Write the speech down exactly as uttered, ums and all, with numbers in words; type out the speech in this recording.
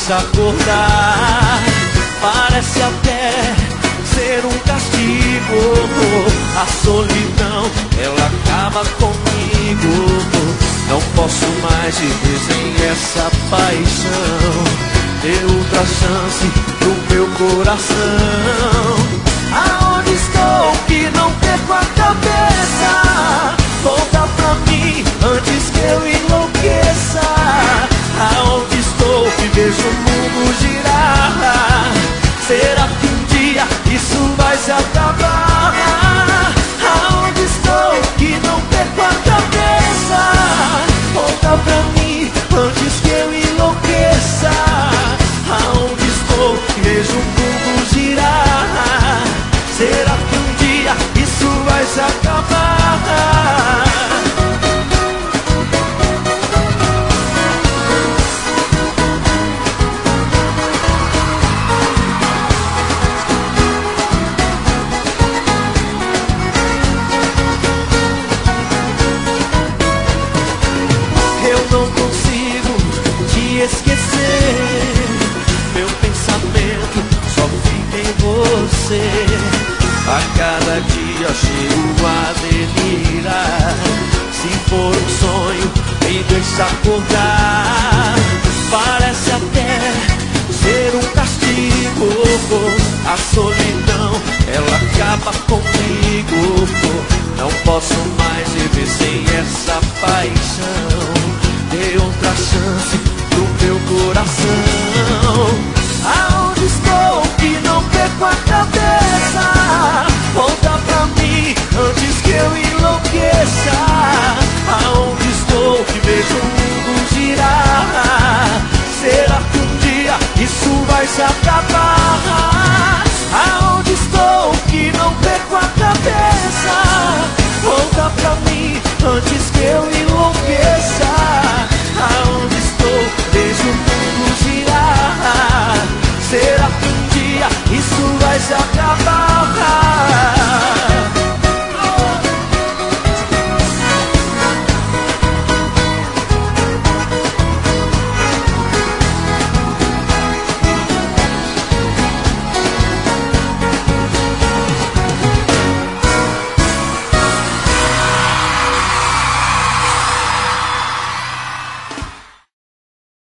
deixa acordar. Parece até ser um castigo. A solidão, ela acaba comigo. Não posso mais viver sem essa paixão. Dê outra chance pro meu coração. Aonde estou que não perco a cabeça? Volta pra mim antes que eu enlouqueça. Aonde estou que vejo o mundo girar? Será que um dia isso vai se acabar? Aonde estou que não perco a cabeça? Volta pra mim antes que eu enlouqueça. Aonde estou que vejo o mundo girar? Será que um dia isso vai se acabar? Eu não consigo te esquecer. Meu pensamento só fica em você. A cada dia chego a delirar. Se for um sonho, me deixa acordar. Parece até ser um castigo. A solidão, ela acaba comigo. Não posso mais viver sem essa paixão. Dê outra chance pro meu coração. Aonde estou que não perco a cabeça? Volta pra mim antes que eu enlouqueça. Aonde estou que vejo o mundo girar? Será que um dia isso vai se acabar?